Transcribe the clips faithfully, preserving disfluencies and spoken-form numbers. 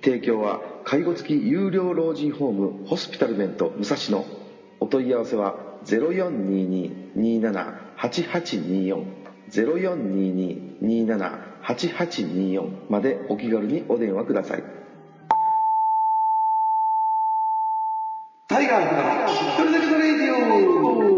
提供は介護付き有料老人ホームホスピタルメント武蔵野。お問い合わせは ゼロよんにーにーにーななはちはちにーよん ゼロよんにーにーにーななはちはちにーよんまでお気軽にお電話ください。タイガーの一人だけのレディオ。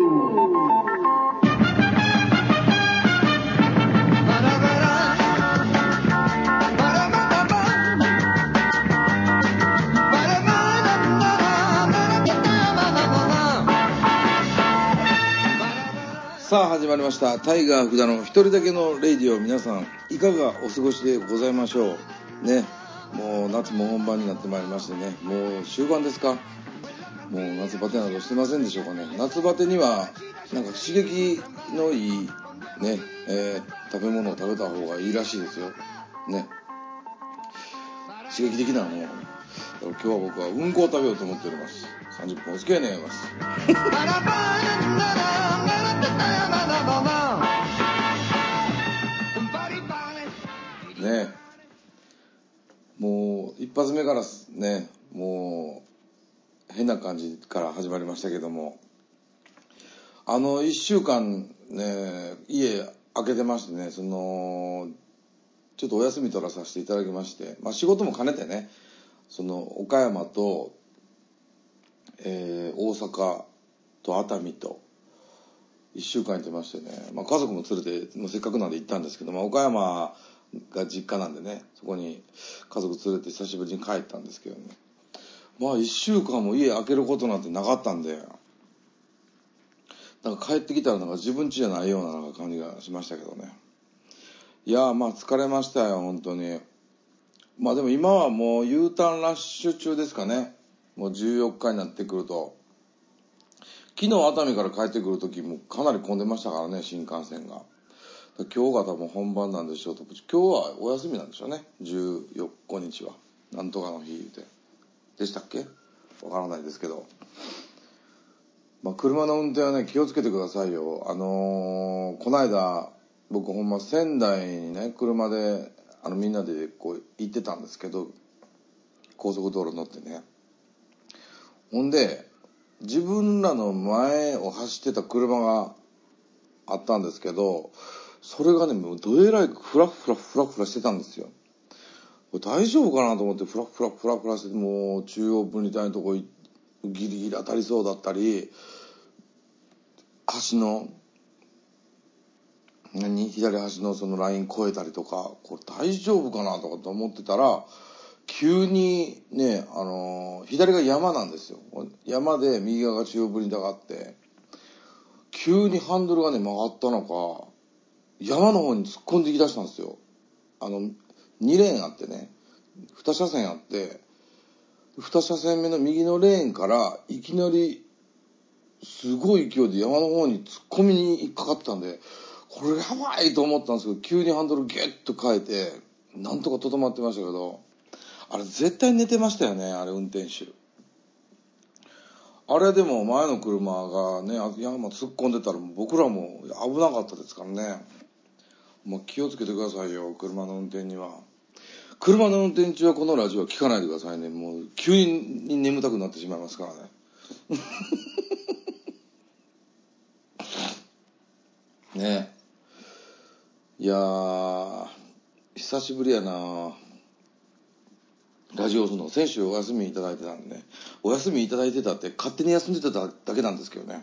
さあ始まりましたタイガー福田の一人だけのレイディオ。皆さんいかがお過ごしでございましょうね。もう夏も本番になってまいりましてね、もう終盤ですか。もう夏バテなどしてませんでしょうかね。夏バテにはなんか刺激のいいね、えー、食べ物を食べた方がいいらしいですよね。刺激的なもの。今日は僕はうんこを食べようと思っております。さんじゅっぷんお付き合い願いますね。もう一発目からね、もう変な感じから始まりましたけども、あの一週間ね、家開けてましてね、そのちょっとお休み取らさせていただきまして、まあ仕事も兼ねてね、その岡山と、えー、大阪と熱海と一週間行ってましてね、まあ家族も連れて、もうせっかくなんで行ったんですけど、まあ岡山が実家なんでね、そこに家族連れて久しぶりに帰ったんですけどね、まあ一週間も家開けることなんてなかったんで、なんか帰ってきたらなんか自分家じゃないようななんか感じがしましたけどね。いやーまあ疲れましたよ本当に。まあでも今はもう U ターンラッシュ中ですかね。もうじゅうよっかになってくると、昨日熱海から帰ってくる時もかなり混んでましたからね、新幹線が。今日が多分本番なんでしょうと。今日はお休みなんでしょうね、じゅうよっかにちはなんとかの日言うてでしたっけ、わからないですけど、まあ車の運転はね気をつけてくださいよ。あのー、この間僕ほんま仙台にね車であのみんなでこう行ってたんですけど、高速道路乗ってね、ほんで自分らの前を走ってた車があったんですけど、それがねもうどえらいフラフラフラフラしてたんですよ。これ大丈夫かなと思ってフラフラフラフラして、もう中央分離帯のとこギリギリ当たりそうだったり、橋の何左端のそのライン越えたりとか、これ大丈夫かなとかと思ってたら、急にね、あのー、左が山なんですよ。山で右側が中央分離帯があって、急にハンドルがね曲がったのか山の方に突っ込んできだしたんですよ。あのにレーンあってね、に車線あって、に車線目の右のレーンからいきなりすごい勢いで山の方に突っ込みにかかってたんで、これやばいと思ったんですけど、急にハンドルギュッと変えてなんとかとどまってましたけど、あれ絶対寝てましたよね、あれ運転手。あれでも前の車がね山突っ込んでたら僕らも危なかったですからね。まあ、気をつけてくださいよ、車の運転には。車の運転中はこのラジオは聞かないでくださいね。もう急に眠たくなってしまいますからね。ねえ。いやー、久しぶりやな。ラジオするの。先週お休みいただいてたんでね。お休みいただいてたって勝手に休んでただけなんですけどね。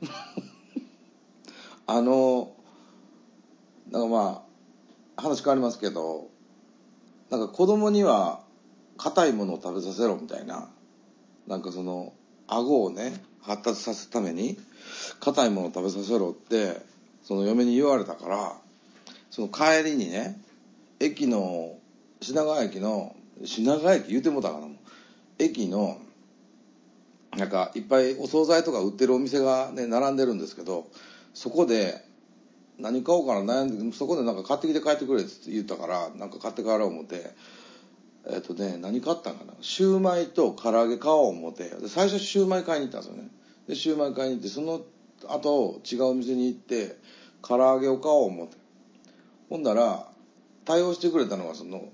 あの、なんかまあ、話変わりますけど、なんか子供には硬いものを食べさせろみたいな、なんかその顎をね発達させるために硬いものを食べさせろってその嫁に言われたから、その帰りにね駅の品川駅の品川駅言うてもたかな、駅のなんかいっぱいお惣菜とか売ってるお店がね並んでるんですけど、そこで何買おうかな悩んで、そこでなんか買ってきて帰ってくれって言ったから、なんか買って帰ろう思って、えっとね何買ったんかな、シューマイと唐揚げ買おう思って、で最初シューマイ買いに行ったんですよね。でシューマイ買いに行って、その後違うお店に行って唐揚げを買おう思って、ほんだら対応してくれたのがその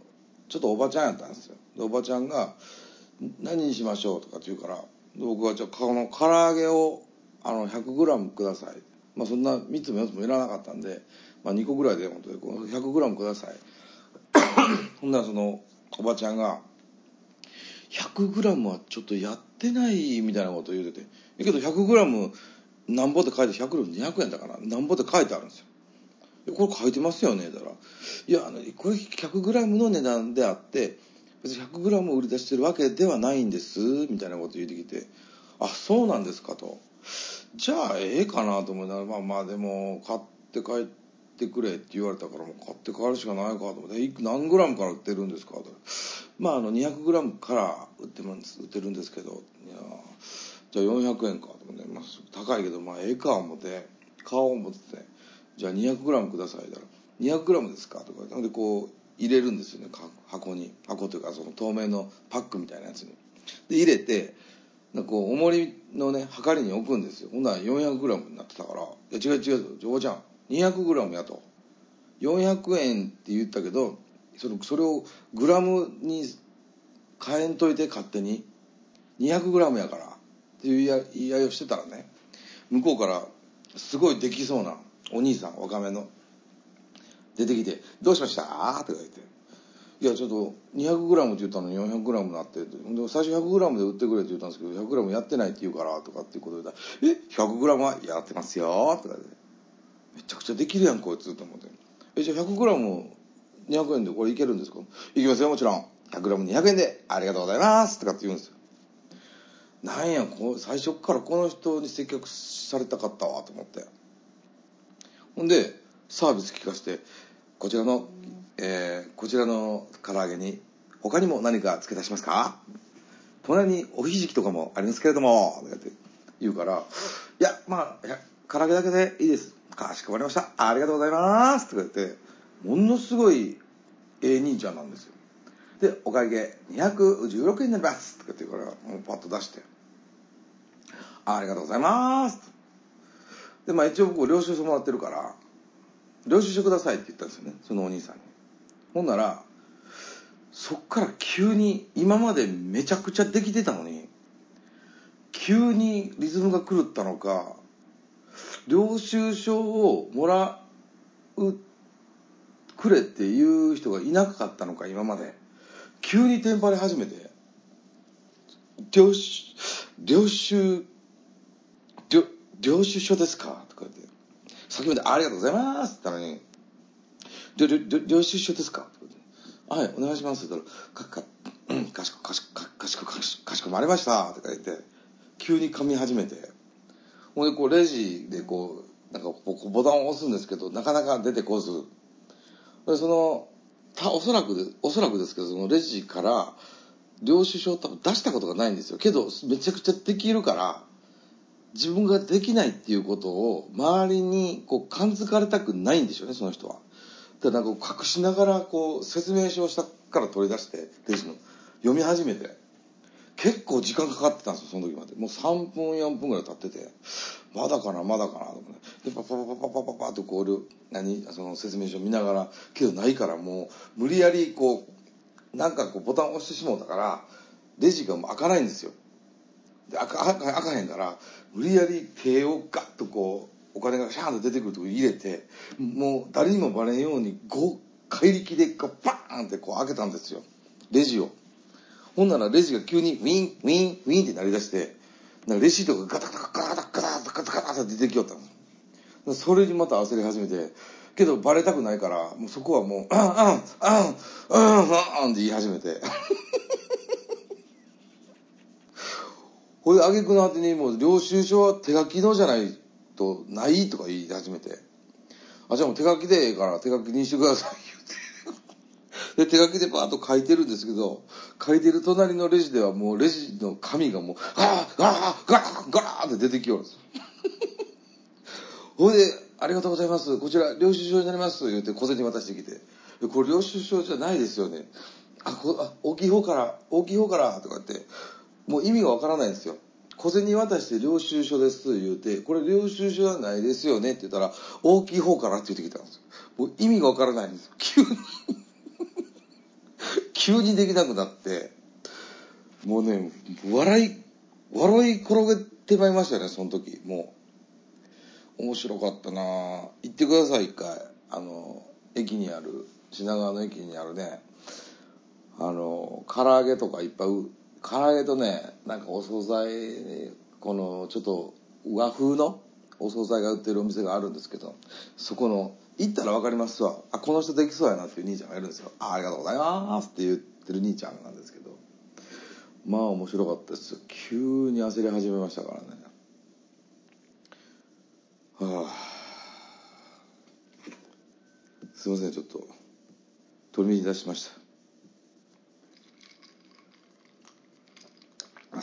ちょっとおばちゃんやったんですよ。でおばちゃんが何にしましょうとかって言うから、僕はじゃあこの唐揚げをあの ひゃくグラム ください。まあそんなみっつもよっつもいらなかったんで、まあ、にこぐらいで本当に ひゃくグラム ください。ほんならそのおばちゃんが ひゃくグラム はちょっとやってないみたいなことを言うてて、だけど ひゃくグラム なんぼって書いて ひゃくグラムにひゃくえんだからなんぼって書いてあるんですよ。これ書いてますよねだから、いやあのこれ ひゃくグラム の値段であって別に ひゃくグラム を売り出してるわけではないんですみたいなこと言ってきて、あそうなんですかと、じゃあええかなと思いながら、まあまあでも買って帰ってくれって言われたからもう買って帰るしかないかと思って、何グラムから売ってるんですかと、まああの にひゃくグラム から売ってます売ってるんですけど、いやじゃあよんひゃくえんかと思って、まあ、高いけどまあええか思って買おう思ってて、じゃあ にひゃくグラム くださいだから にひゃくグラム ですかとかなんでこう入れるんですよね、箱に、箱というかその透明のパックみたいなやつにで入れて、なんかこう重りのねはかりに置くんですよ。ほんなら よんひゃくグラム になってたから、いや違う違うおばちゃん にひゃくグラム やと、よんひゃくえんって言ったけどそれそれをグラムに変えんといて勝手に にひゃくグラム やからっていう言い合いをしてたらね、向こうからすごいできそうなお兄さん若めの出てきて「どうしました?」とか言って、いやちょっと にひゃくグラム って言ったのに よんひゃくグラム になって、で最初 ひゃくグラム で売ってくれって言ったんですけど ひゃくグラム やってないって言うからとかっていうことで「え ひゃくグラム はやってますよ」とかで、めちゃくちゃできるやんこいつと思って、えじゃあ ひゃくグラムにひゃくえんでこれいけるんですか、いきますよもちろん ひゃくグラムにひゃくえんでありがとうございますとかって言うんですよ。なんやこう最初からこの人に接客されたかったわと思って、ほんでサービス聞かせて、こちらの、えー、こちらの唐揚げに他にも何か付け足しますか、隣におひじきとかもありますけれどもとかって言うから、いやまあ唐揚げだけでいいです、かしこまりました、ありがとうございますとか言って、ものすごいええ兄ちゃんなんですよ。でお会計にひゃくじゅうろくえんになりますとかって言うから、もうパッと出して、ありがとうございますで、まあ一応僕領収書もらってるから領収書くださいって言ったんですよね、そのお兄さんに。ほんならそっから急に今までめちゃくちゃできてたのに急にリズムが狂ったのか、領収書をもらうくれっていう人がいなかったのか、今まで急にテンパり始めて、領収領収領領収書ですかとか言って、先までありがとうございますって言ったのに、領領領収書ですかとか言って、はい、お願いしますって言ったら、かか、うん、かしこ、かしこ、かしこ、かしこ、かしこまりましたとか言って、急に噛み始めて、ほんでこうレジでこう、なんかこうボタンを押すんですけど、なかなか出てこず、でその、た、おそらくで、おそらくですけど、そのレジから領収書を多分出したことがないんですよ。けど、めちゃくちゃできるから、自分ができないっていうことを周りにこう感づかれたくないんでしょうね、その人は。でなんか隠しながらこう説明書を下から取り出してレジの読み始めて、結構時間かかってたんですよ、その時まで。もうさんぷんよんぷんぐらい経ってて、まだかなまだかなと思って、でパパパパパパパッとこう何その説明書見ながら、けどないからもう無理やりこうなんかこうボタンを押してしもうたからレジがもう開かないんですよ。で開か、開かへんから無理やり手をガッとこうお金がシャーンと出てくるとこ入れて、もう誰にもバレんようにこう怪力でこうバーンってこう開けたんですよ、レジを。ほんならレジが急にウィンウィンウィンって鳴り出して、なんかレシートがガタガタガタガタガタガタガタガタって出てきよったんです。それにまた焦り始めて、けどバレたくないからもうそこはもう「あんあんあんあんあん」って言い始めてこれで挙句の果てにもう領収書は手書きのじゃないとないとか言い始めて、あじゃあもう手書きでええから手書きにしてください言うてで手書きでバーッと書いてるんですけど、書いてる隣のレジではもうレジの紙がもうガーガーガーガーって出てきよるんですほいでありがとうございますこちら領収書になります言うて小銭渡してきて、これ領収書じゃないですよね、あこあ大きい方から大きい方からとか言ってもう意味がわからないんですよ。小銭渡して領収書です言うて、これ領収書じゃないですよねって言ったら大きい方からって言ってきたんですよ。もう意味がわからないんですよ、急に急にできなくなって、もうね、笑い、笑い転げてまいりましたよね、その時。もう、面白かったなぁ。行ってください、一回。あの、駅にある、品川の駅にあるね、あの、唐揚げとかいっぱい、唐揚げとね、なんかお惣菜、この、ちょっと和風のお惣菜が売ってるお店があるんですけど、そこの、行ったらわかりますわ。あ、この人できそうやなっていう兄ちゃんがいるんですよ。あ、ありがとうございますって言ってる兄ちゃんなんですけど、まあ面白かったですよ。急に焦り始めましたからね。はあ、すいません、ちょっと取り乱しました。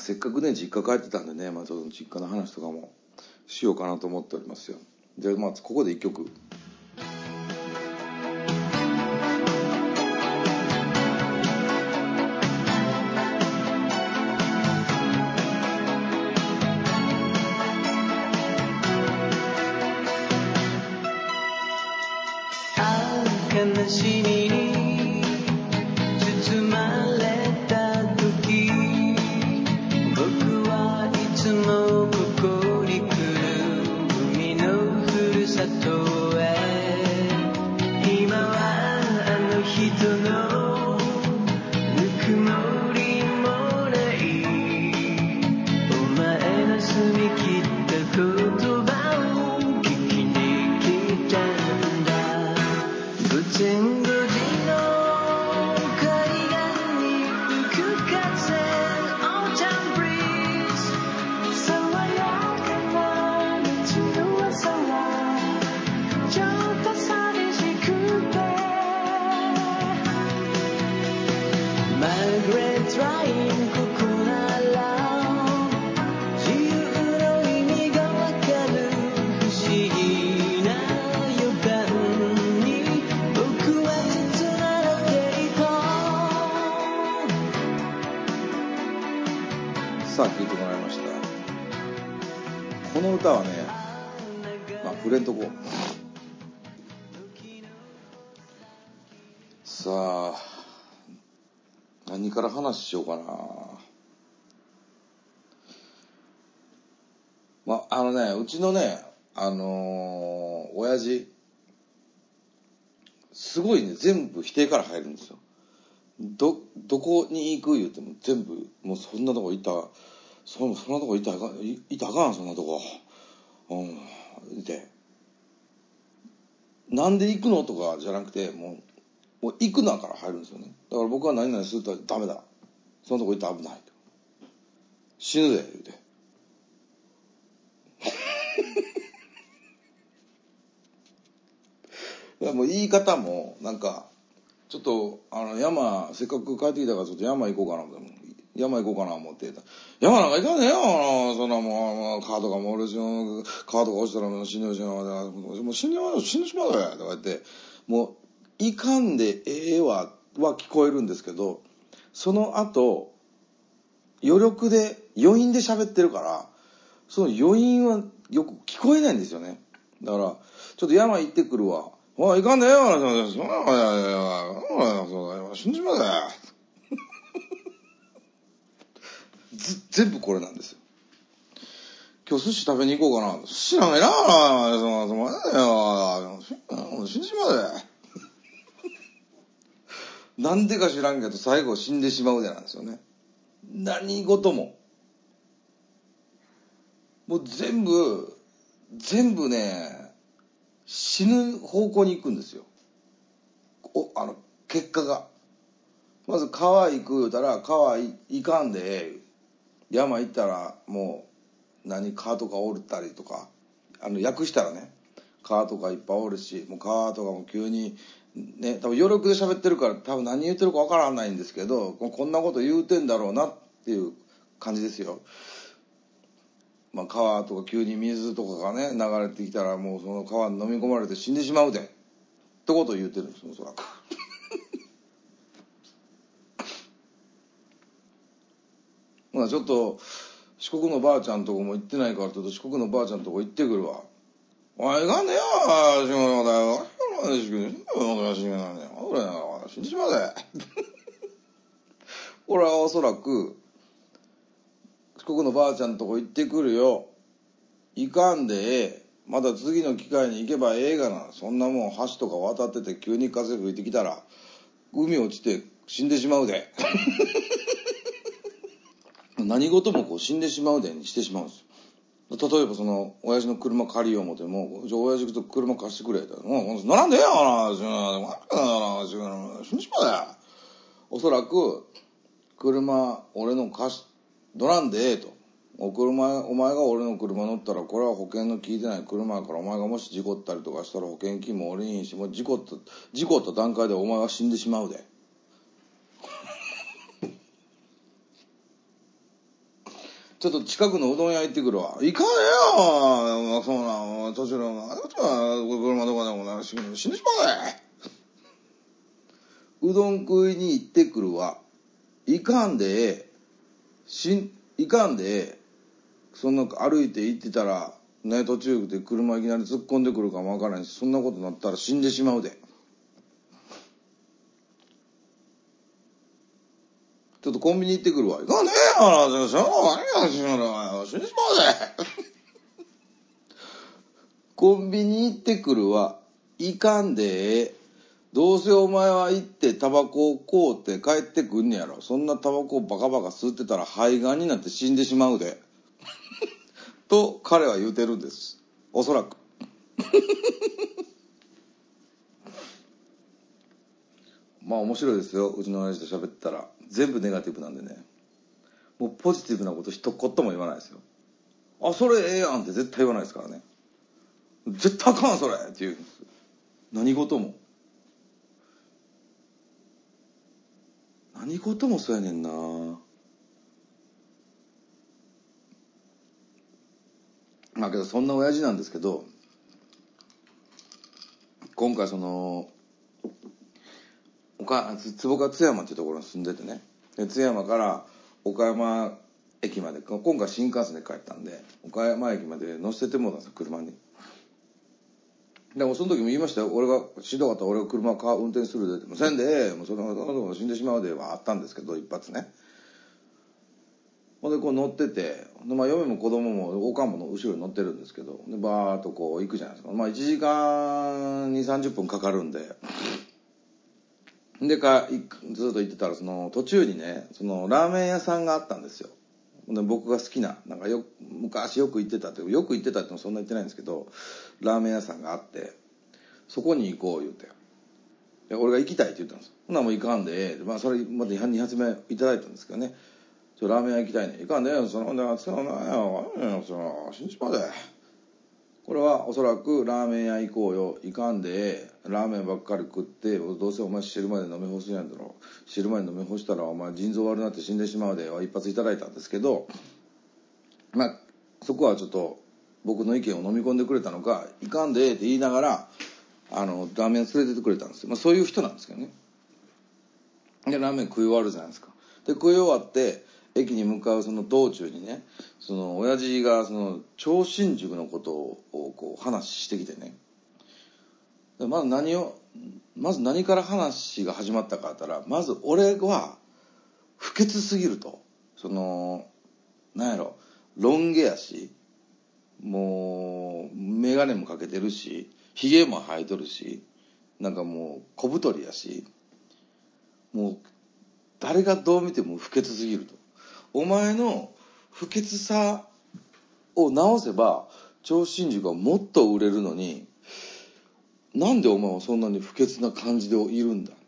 せっかくね、実家帰ってたんでね、まあ、ちょっと実家の話とかもしようかなと思っておりますよ。じゃあ、まあ、ここで一曲。 悲しみに包まれた時、僕はいつもここに来る、海のふるさとへ。今はあの人のぬくもりもない、お前の澄み切った言葉を聞きに来たんだ。天国の海岸に吹く風、 Autumn breeze、 爽やかな夏の朝はちょっと寂しくて、 Margaret Ryan、 ここなら自由の意味がわかる、不思議な予感に僕は包まれていこう。さあ聴いてもらいました。この歌はね、まあ触れんとこ。さあ何から話しようかな。まああのね、うちのね、あのー、親父すごいね、全部否定から入るんですよ。どどこに行く言うても全部、もうそんなとこ行ったら、そんそんなとこ行ったらあかん、行ったらあかん、そんなとこ。うん。で、なんで行くのとかじゃなくて、もう、もう行くなから入るんですよね。だから僕は何々するとダメだ。そのとこ行ったら危ないと。死ぬで、言うて。もう言い方も、なんか、ちょっと、あの、山、せっかく帰ってきたからちょっと山行こうかな思って、山行こうかな思って、山なんか行かねえよ、そんなもう、川とかもおるし、川とか落ちたらもう死ぬし、もう死んでまう、死んでしまうよ、とか言って、もう、いかんでええわ、は聞こえるんですけど、その後、余力で、余韻で喋ってるから、その余韻はよく聞こえないんですよね。だから、ちょっと山行ってくるわ。おい、いかんねえよ、そんな、そんな、死んじまうぜ。全部これなんですよ。今日寿司食べに行こうかな。寿司なんかいらんわ、その、その、死んじまうぜ。なんでか知らんけど、最後死んでしまうぜなんですよね。何事も。もう全部、全部ね、死ぬ方向に行くんですよ。お、あの、結果が。まず川行く言うたら、川行かんでええ。山行ったら、もう、何、川とかおるったりとか、あの、訳したらね、川とかいっぱいおるし、もう川とかも急に、ね、多分余力で喋ってるから、多分何言ってるかわからないんですけど、こんなこと言うてんだろうなっていう感じですよ。まあ、川とか急に水とかがね、流れてきたら、もうその川に飲み込まれて死んでしまうで。ってことを言ってるんです、おそらく。まあちょっと、四国のばあちゃんとこも行ってないから、ちょっと四国のばあちゃんとこ行ってくるわ。おい、いかんねよ、仕事だよ。死んでしまうぜ。 俺はおそらく四国のばあちゃんのとこ行ってくるよ、行かんでええ、また次の機会に行けばええがな、そんなもん橋とか渡ってて急に風吹いてきたら海落ちて死んでしまうで何事もこう死んでしまうでにしてしまうんですよ。例えばその親父の車借りよう思っても、じゃあ親父と車貸してくれって、もう乗らんでええよな、死んでしまうで。おそらく車俺の貸し乗らんでええと、お車お前が俺の車乗ったらこれは保険の効いてない車やから、お前がもし事故ったりとかしたら保険金も俺にいいし、もう事故った事故った段階でお前は死んでしまうでちょっと近くのうどん屋行ってくるわ。行かねえよ、そうな、途中の車とかでもな、死んでしまうで。うどん食いに行ってくるわ。行かんでええ。しん、行かんでええ。そんな歩いて行ってたら、ね、途中で車いきなり突っ込んでくるかもわからないし、そんなことになったら死んでしまうで。ちょっとコンビニ行ってくるわ。行かんでええよな、死んでしまうで。コンビニ行ってくるわ。行かんでええ。どうせお前は行ってタバコを買うて帰ってくんねやろ。そんなタバコをバカバカ吸ってたら肺がんになって死んでしまうで。と彼は言うてるんです。おそらく。まあ面白いですよ。うちの親父と喋ってたら。全部ネガティブなんでね。もうポジティブなこと一言も言わないですよ。あ、それええやんって絶対言わないですからね。絶対あかんそれって言うんです。何事も。何事もそうやねんな。まあけどそんな親父なんですけど、今回その岡坪川津山っていうところに住んでてね、で津山から岡山駅まで、今回新幹線で帰ったんで岡山駅まで乗せてもらったんですよ、車に。でもその時も言いましたよ、俺がしんどかったら俺が車を運転するでって、もうせんでもうそのまま死んでしまうではあったんですけど、一発ね。ほんでこう乗ってて、まあ、嫁も子供もおかんもの後ろに乗ってるんですけど、でバーッとこう行くじゃないですか。まあいちじかんにさんじゅっぷんかかるんで、でかずっと行ってたら、その途中にね、そのラーメン屋さんがあったんですよ。で僕が好きな、なんかよ昔よく行ってたって、よく行ってたってもそんな行ってないんですけど、ラーメン屋さんがあって、そこに行こう言うて、で俺が行きたいって言ったんですよ。ほなもう行かんで、まあそれまたに発目いただいたんですけどね、ちょラーメン屋行きたいね、行かんで、そのね、そのね、その死んじまうで。これはおそらくラーメン屋行こうよ、行かんでラーメンばっかり食って、どうせお前汁まで飲み干すんやんだろ、汁まで飲み干したらお前腎臓悪なって死んでしまうでは一発いただいたんですけど、まあそこはちょっと僕の意見を飲み込んでくれたのか、行かんでって言いながらあのラーメン連れてってくれたんですよ。まあそういう人なんですけどね。でラーメン食い終わるじゃないですか。で食い終わって駅に向かうその道中にね、その親父がその超新塾のことをこう話してきてね、でまず何をまず何から話が始まったかって言ったら、まず俺は不潔すぎると、そのなんやろ、ロン毛やし、もう眼鏡もかけてるし、ひげも生えとるし、なんかもう小太りやし、もう誰がどう見ても不潔すぎると。お前の不潔さを直せば超新塾はもっと売れるのに、なんでお前はそんなに不潔な感じでいるんだ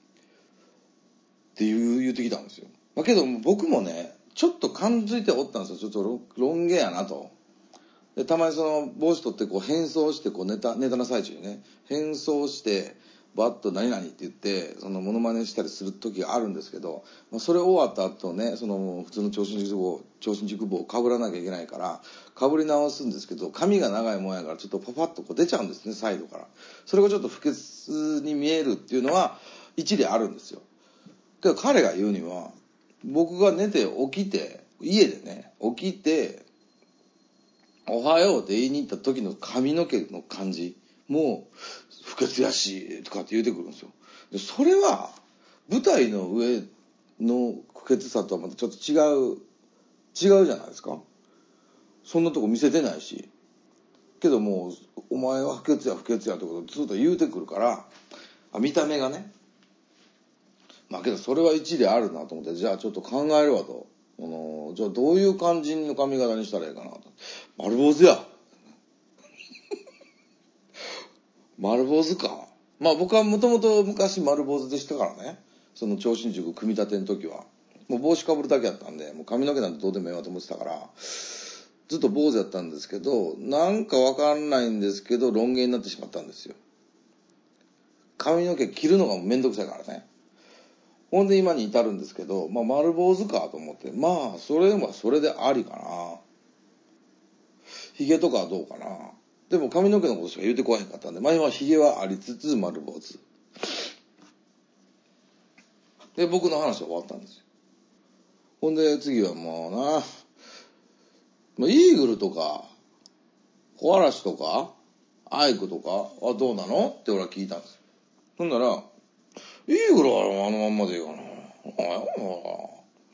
っていう言ってきたんですよ。だけど僕もねちょっと感づいておったんですよ。ちょっとロン毛やなと。でたまにその帽子取ってこう変装して、こうネタネタの最中にね変装してバッと何々って言ってそのモノマネしたりする時があるんですけど、まあ、それ終わった後ね、その普通の超新塾帽超新塾帽をかぶらなきゃいけないからかぶり直すんですけど、髪が長いもんやからちょっとパパッとこう出ちゃうんですね、サイドから。それがちょっと不潔に見えるっていうのは一理あるんですよ。けど彼が言うには、僕が寝て起きて家でね起きておはようって言いに行った時の髪の毛の感じもう不潔やしとかって言うてくるんですよ。でそれは舞台の上の不潔さとはまたちょっと違う違うじゃないですか。そんなとこ見せてないし、けどもうお前は不潔や不潔やってことをずっと言うてくるから、あ、見た目がね。まあけどそれは一理あるなと思って、じゃあちょっと考えるわと。あのじゃあどういう感じの髪型にしたらいいかなと。丸坊主や。丸坊主か。まあ僕はもともと昔丸坊主でしたからね。その超新塾組み立ての時は。もう帽子かぶるだけやったんで、もう髪の毛なんてどうでもええわと思ってたから、ずっと坊主やったんですけど、なんかわかんないんですけど、ロン毛になってしまったんですよ。髪の毛切るのがめんどくさいからね。ほんで今に至るんですけど、まあ丸坊主かと思って、まあそれはそれでありかな。髭とかはどうかな。でも髪の毛のことしか言うてこへんかったんで、まあ今髭はありつつ丸坊主。で、僕の話は終わったんですよ。ほんで次はもうな、まあ、イーグルとか、小嵐とか、アイクとかはどうなのって俺は聞いたんですよ。ほんなら、イーグルはあのまんまでいいかな。ああ、って。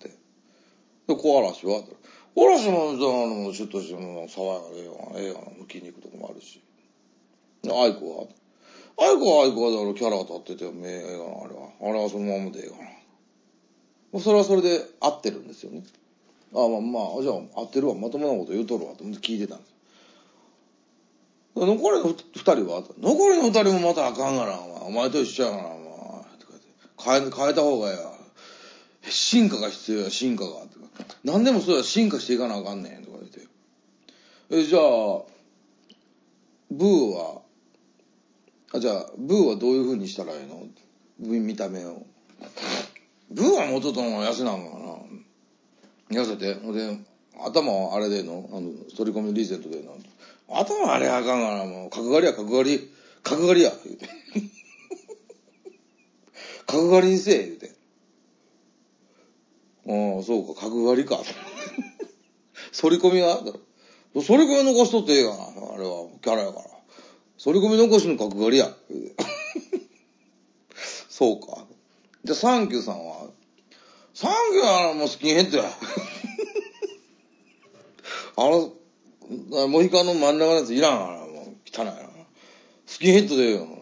で、小嵐は小嵐も、あの、シュッとしても、爽やかでええわ、ええやん、筋肉とかもあるし。で、アイクはアイクはアイクはだからキャラが立ってて、めええがな、あれは。あれはそのままでええかな。もうそれはそれで合ってるんですよね。ああ、まあまあ、じゃあ合ってるわ、まともなこと言うとるわ、と思って聞いてたんです。残りの二人は残りの二人もまたあかんがな、お前と一緒やがな、お前。とか言って変え、変えた方がええや。進化が必要や、進化が。とか何でもそうや、進化していかなあかんねん。とか言って。え、じゃあ、ブーは、あ、じゃあ、ブーはどういう風にしたらいいの？見た目を。ブーはもうちょっと痩せなんかな。痩せて。で、頭はあれでの、あの、取り込みリーゼントでの。頭あれあかんがな、もう。角刈りや、角刈り。角刈りや、言うて。角刈りにせえ、言うて。ああ、そうか、角刈りか。反り込みは反り込み残しとってええがな。あれは、キャラやから。反り込み残しの角刈りや。そうか。じゃあ、サンキューさんはサンキューはもうスキンヘッドや。あの、モヒカンの真ん中のやついらんから、もう汚いな。スキンヘッドでええよ。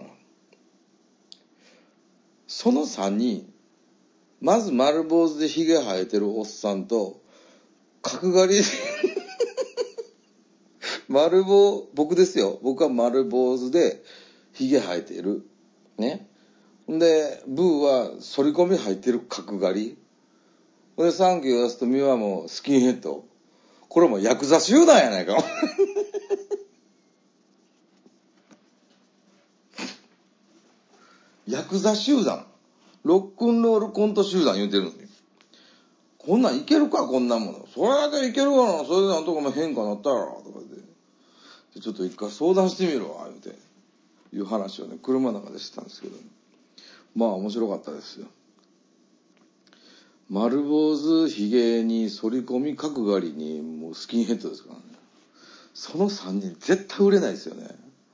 その三人、まず丸坊主でヒゲ生えてるおっさんと、角刈りで、丸坊、僕ですよ。僕は丸坊主でヒゲ生えてる。ね。で、ブーは反り込み入ってる角刈り。で、サンキュー出すとミはもうスキンヘッド。これもヤクザ集団やないか。ヤクザ集団。ロックンロールコント集団言うてるのに。こんなんいけるか、こんなもの。それでいけるかな。それでなんとかも変化なったら、とか言って。ちょっと一回相談してみろ、言うて。いう話をね、車の中でしてたんですけど、ね。まあ面白かったですよ。丸坊主、髭に反り込み、角刈りに、もうスキンヘッドですからね。そのさんにん絶対売れないですよね。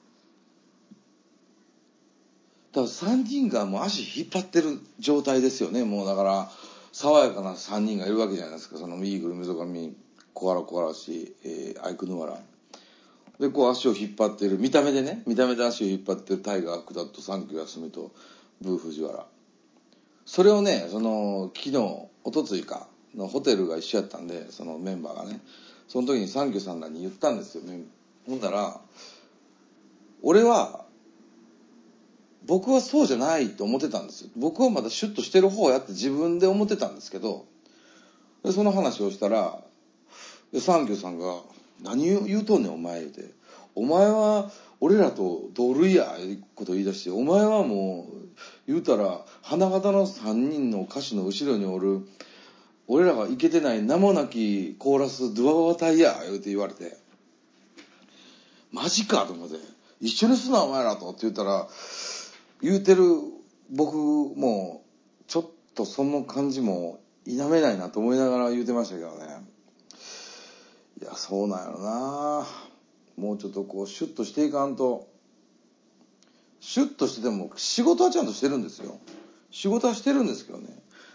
だからさんにんがもう足引っ張ってる状態ですよね。もうだから、爽やかなさんにんがいるわけじゃないですか。そのイーグル、溝上、小原小嵐、えー、アイクヌワラ。で、こう足を引っ張ってる、見た目でね、見た目で足を引っ張ってるタイガー、福田とサンキュー休みと、ブー藤原。それをね、その、昨日、おとついか、のホテルが一緒やったんで、そのメンバーがね、その時にサンキューさんらに言ったんですよね。ほんだら、俺は、僕はそうじゃないと思ってたんですよ。僕はまだシュッとしてる方やって自分で思ってたんですけど、でその話をしたら、でサンキューさんが、何を言うとんねんお前言うて。お前は俺らと同類や、いうこと言い出して、お前はもう、言うたら、花形のさんにんの歌手の後ろにおる、俺らがイケてない名もなきコーラスドゥワワタイヤ、言うて言われて、マジかと思って、一緒にすなお前らとって言ったら、言うてる僕もちょっとその感じも否めないなと思いながら言うてましたけどね。いや、そうなんやろな。もうちょっとこうシュッとしていかんと。シュッとしてても仕事はちゃんとしてるんですよ。仕事はしてるんですけどね。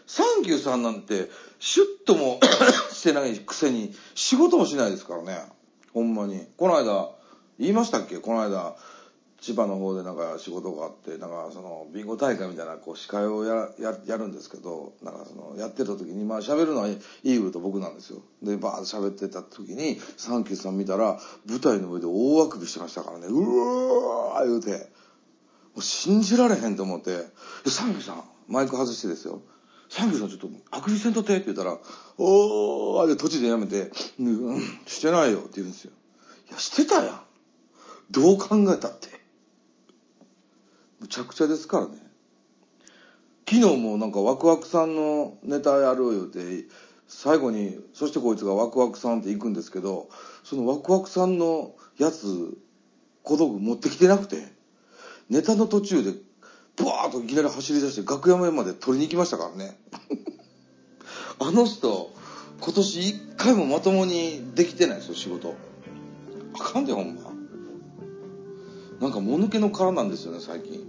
サンキューさんなんてシュッともしてないくせに仕事もしないですからね。ほんまに。この間言いましたっけ？この間千葉の方でなんか仕事があって、なんかそのビンゴ大会みたいなこう司会をやややるんですけど、なんかそのやってた時に、まあ喋るのはイーグルと僕なんですよ。でバーッと喋ってた時にサンキューさん見たら舞台の上で大あくびしてましたからね。うわー言うて、もう信じられへんと思って、サンキューさんマイク外してですよ。サンキューさんちょっとあくびせんとってって言ったら、おーで途中でやめて、うんしてないよって言うんですよ。いやしてたやん。どう考えたって。むちゃくちゃですからね。昨日もなんかワクワクさんのネタやる言うて、最後にそしてこいつがワクワクさんって行くんですけど、そのワクワクさんのやつ小道具持ってきてなくて、ネタの途中でバーッといきなり走り出して楽屋前まで取りに行きましたからね。あの人今年一回もまともにできてないですよ、仕事。あかんでほんま。なんかもぬけの殻なんですよね、最近。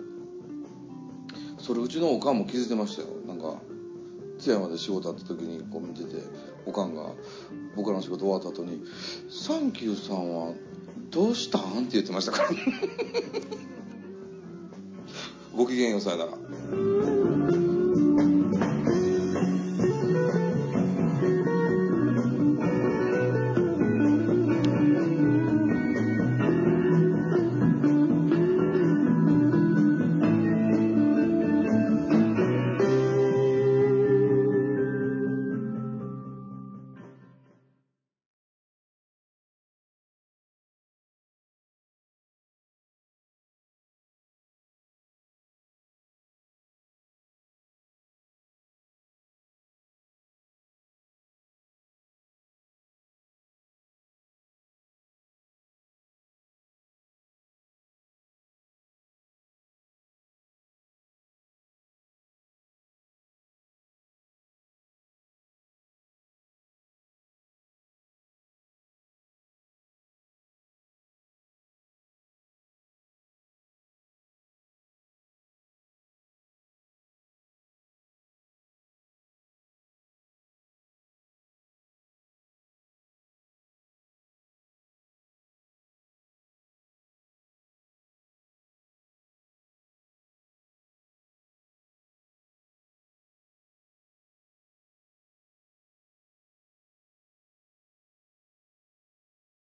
それうちのおかんも気づいてましたよ。なんか津山で仕事あった時にこう見てて、おかんが僕らの仕事終わった後に「サンキューさんはどうしたん?」って言ってましたから。ごきげんよう、さよなら。